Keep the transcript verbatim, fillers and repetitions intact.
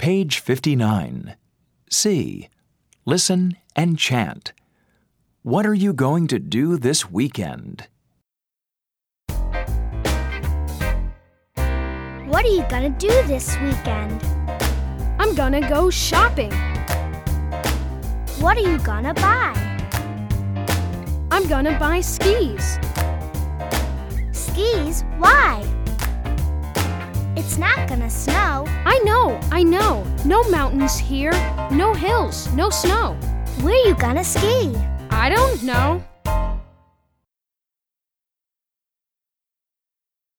Page fifty-nine. C. Listen and chant. What are you going to do this weekend? What are you gonna do this weekend? I'm gonna go shopping. What are you gonna buy? I'm gonna buy skis. Skis? Why? It's not gonna snow. I know, I know. No mountains here. No hills, no snow. Where are you gonna ski? I don't know.